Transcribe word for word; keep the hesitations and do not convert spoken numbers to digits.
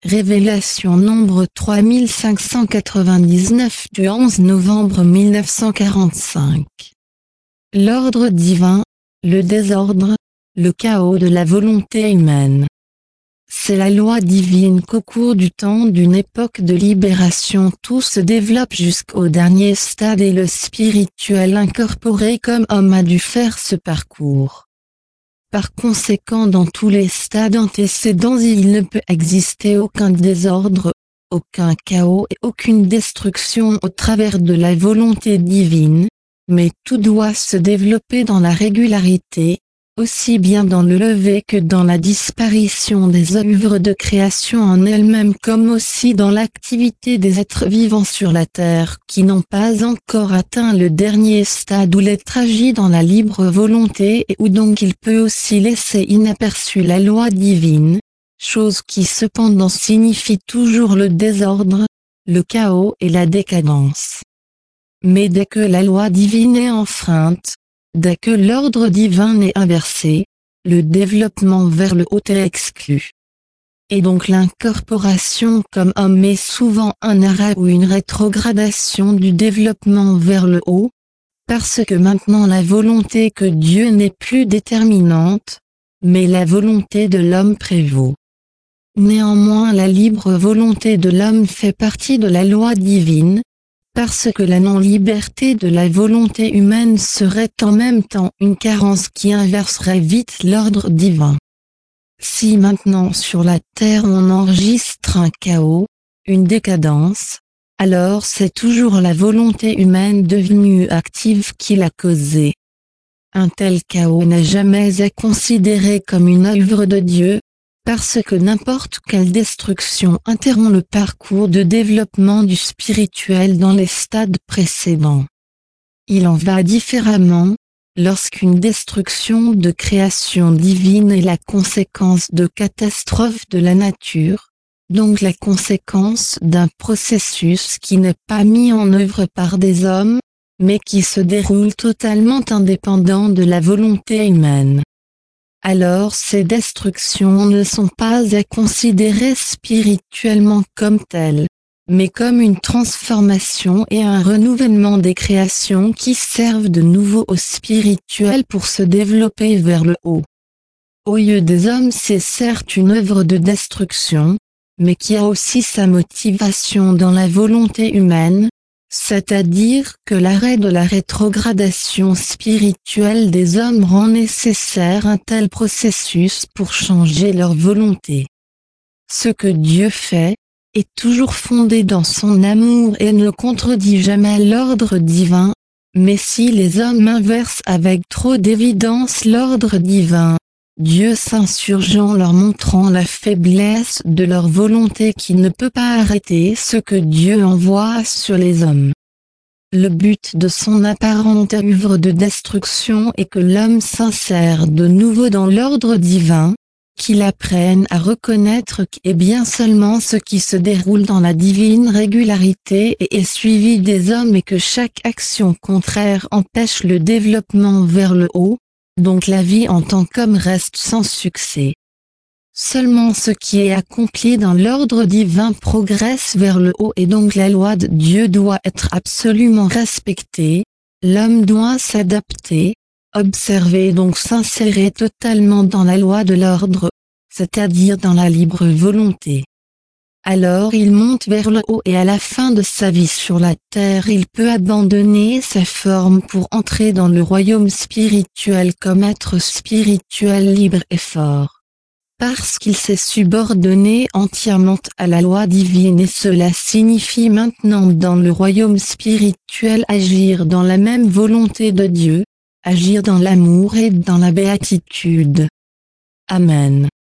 Révélation nombre trois mille cinq cent quatre-vingt-dix-neuf du onze novembre mille neuf cent quarante-cinq. L'ordre divin, le désordre, le chaos de la volonté humaine. C'est la loi divine qu'au cours du temps d'une époque de libération tout se développe jusqu'au dernier stade et le spirituel incorporé comme homme a dû faire ce parcours. Par conséquent, dans tous les stades antécédents, il ne peut exister aucun désordre, aucun chaos et aucune destruction au travers de la volonté divine, mais tout doit se développer dans la régularité, aussi bien dans le lever que dans la disparition des œuvres de création en elles-mêmes comme aussi dans l'activité des êtres vivants sur la terre qui n'ont pas encore atteint le dernier stade où l'être agit dans la libre volonté et où donc il peut aussi laisser inaperçue la loi divine, chose qui cependant signifie toujours le désordre, le chaos et la décadence. Mais dès que la loi divine est enfreinte, dès que l'ordre divin est inversé, le développement vers le haut est exclu. Et donc l'incorporation comme homme est souvent un arrêt ou une rétrogradation du développement vers le haut, parce que maintenant la volonté que Dieu n'est plus déterminante, mais la volonté de l'homme prévaut. Néanmoins la libre volonté de l'homme fait partie de la loi divine, parce que la non-liberté de la volonté humaine serait en même temps une carence qui inverserait vite l'ordre divin. Si maintenant sur la terre on enregistre un chaos, une décadence, alors c'est toujours la volonté humaine devenue active qui l'a causé. Un tel chaos n'est jamais à considérer comme une œuvre de Dieu, parce que n'importe quelle destruction interrompt le parcours de développement du spirituel dans les stades précédents. Il en va différemment, lorsqu'une destruction de création divine est la conséquence de catastrophes de la nature, donc la conséquence d'un processus qui n'est pas mis en œuvre par des hommes, mais qui se déroule totalement indépendant de la volonté humaine. Alors ces destructions ne sont pas à considérer spirituellement comme telles, mais comme une transformation et un renouvellement des créations qui servent de nouveau au spirituel pour se développer vers le haut. Aux yeux des hommes c'est certes une œuvre de destruction, mais qui a aussi sa motivation dans la volonté humaine, c'est-à-dire que l'arrêt de la rétrogradation spirituelle des hommes rend nécessaire un tel processus pour changer leur volonté. Ce que Dieu fait, est toujours fondé dans son amour et ne contredit jamais l'ordre divin, mais si les hommes inversent avec trop d'évidence l'ordre divin, Dieu s'insurge en leur montrant la faiblesse de leur volonté qui ne peut pas arrêter ce que Dieu envoie sur les hommes. Le but de son apparente œuvre de destruction est que l'homme s'insère de nouveau dans l'ordre divin, qu'il apprenne à reconnaître qu'est bien seulement ce qui se déroule dans la divine régularité et est suivi des hommes et que chaque action contraire empêche le développement vers le haut, donc la vie en tant qu'homme reste sans succès. Seulement ce qui est accompli dans l'ordre divin progresse vers le haut et donc la loi de Dieu doit être absolument respectée, l'homme doit s'adapter, observer et donc s'insérer totalement dans la loi de l'ordre, c'est-à-dire dans la libre volonté. Alors il monte vers le haut et à la fin de sa vie sur la terre il peut abandonner sa forme pour entrer dans le royaume spirituel comme être spirituel libre et fort. Parce qu'il s'est subordonné entièrement à la loi divine et cela signifie maintenant dans le royaume spirituel agir dans la même volonté de Dieu, agir dans l'amour et dans la béatitude. Amen.